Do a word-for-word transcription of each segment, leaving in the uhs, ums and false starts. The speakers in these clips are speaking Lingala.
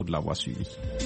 de l'avoir suivi.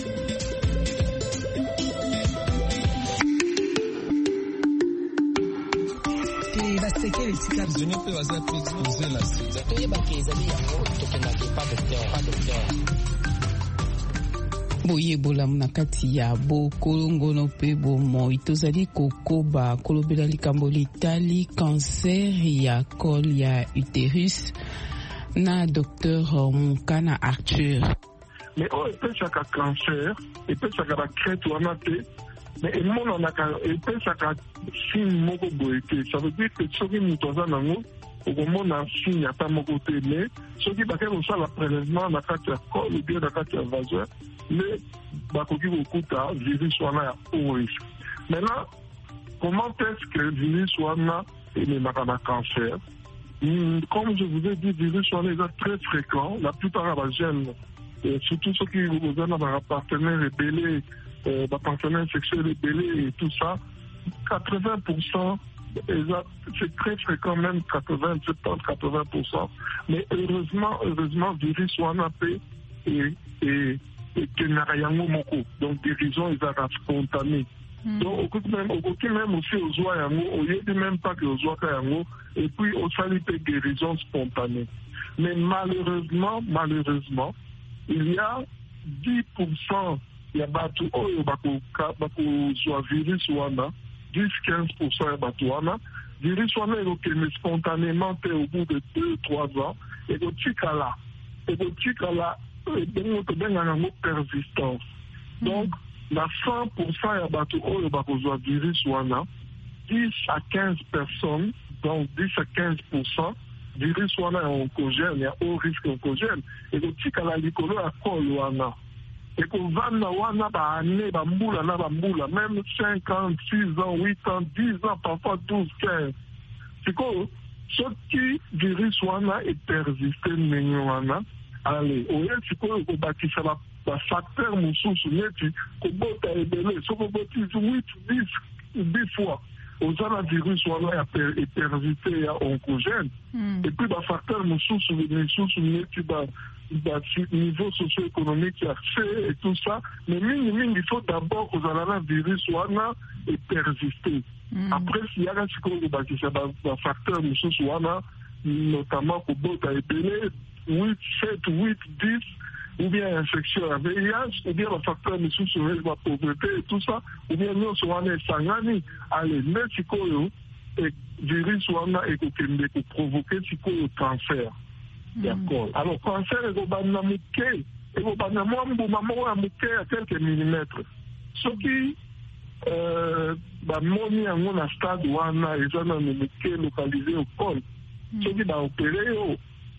boyebola na kati ya bokolongono pe bomoi tozali kokoba kolobela likambo litali cancer ya col ya utérus na docteur Munkana Arthur. Mais on peut chaque cancer et peut chaque crête ou amate mais et mon on a et peut chaque signe moko boité ça veut dire que ce qui nous toza nango au moment un signe ata moko te mais ce qui va faire ça la prélèvement na kati ya col ou bien na kati ya vaso mais bakoki kokuta virus wana ya haut risque. Maintenant, comment est-ce que le virus wana ememaka na cancer? Comme je vous ai dit, le virus wana est très fréquent. La plupart des jeunes, surtout ceux qui ont un partenaire rebellé, des partenaires sexuels rebellés et tout ça, quatre-vingts pour cent, c'est très fréquent, même quatre-vingts, soixante-dix, quatre-vingts pour cent. Mais heureusement, heureusement, le virus wana peut et et et que n'ayango moko donc guérison ils sont spontanés mm. donc au côté même au côté même aussi aux oies yango au lieu de même pas que aux oies yango et puis au sali peut guérison spontanée mais malheureusement malheureusement il y a dix pour cent ya batu oyo bako bako soit virus wana dix à quinze pour cent ya batu wana virus wana est spontanément au bout de deux trois ans et au tikala et au tikala persistance. Donc, la cent pour cent ya bato oyo bakozwa virus wana, dix à quinze personnes, donc dix à quinze pour cent, virus wana ya oncogène, ya haut risque oncogène, et que tikala likolo ya col wana. Et que vanda wana ba année, ba mbula na ba mbula, même cinquante, six ans, huit ans, dix ans, parfois douze, quinze. C'est que ce qui virus wana est persisté menyo wana, allez, au lieu de bâtir la facteur moussousou neti kobota ebele so koboti huit dix dix fois aux virus wana est persisté ya oncogène et puis ba facteur moussousou moussousou neti ba niveau socio-économique ya fait et tout ça mais mingi mingi il faut d'abord aux la virus wana est persisté après s'il y a un psychologue bâtir ba facteur moussousou wana notamment kobota ebele huit, sept, huit, dix, ou bien infection à V I H, ou bien le facteur de sous-souris, la pauvreté et tout ça, ou bien nous sommes en sangani, allez, mais si quoi, et virus ou en a et que provoquer si quoi le cancer. D'accord. Alors, cancer est au banamouké, et au banamouambo, maman a mouké à quelques millimètres. Ce qui, euh, bah, moni en un stade où on a, ils ont un mouké localisé au col. Ce qui va opérer au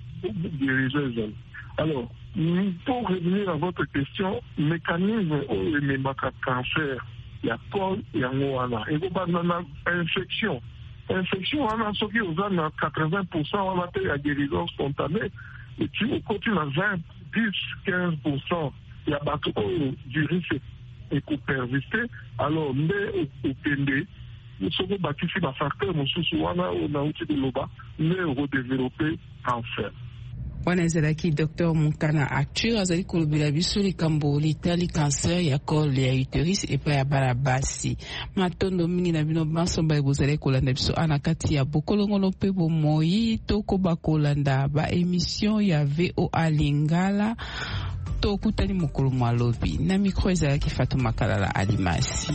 diriger. Alors, pour revenir à votre question, mécanisme où les cancer, il y a col, il y a moana. Et vous avez une infection. Infection, on a ce qui est à quatre-vingts pour cent, on a la guérison spontanée. Et puis, au côté, on a vingt, dix, quinze pour cent, il y a bateau du risque et qu'on persiste. Alors, mais au P nous sommes bâtis sur la facteur, nous sommes on a outil de l'Oba, mais redévelopper cancer. wana ezalaki docteur Munkana Arthur azali kolobela biso likambo litali cancer ya col ya utérus epa ya bana basi matondo mingi na bino bansomba ebozali kolanda biso ana kati ya bokolongono pe bomoi tokoba kolanda ba émission ya V O A Lingala tokutani mokolo malobi na micro ezalaki Fatuma Kalala Alimasi.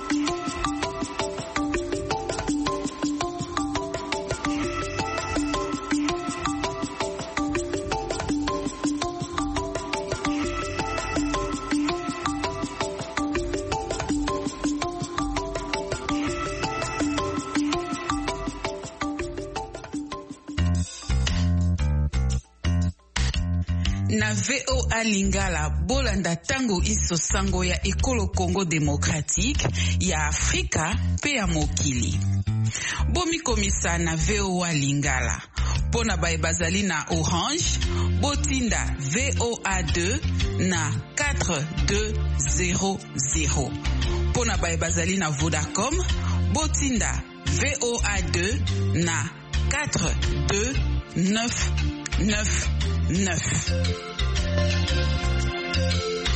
Na V O A Lingala bolanda tango iso sango ya ekolo Congo démocratique ya Afrika pe ya mokili. Bomi komisa na V O A Lingala. Pona bae bazali na Orange, botinda V O A deux na quatre deux zéro zéro. Pona bae bazali na Vodacom, botinda V O A deux na quatre deux neuf neuf neuf.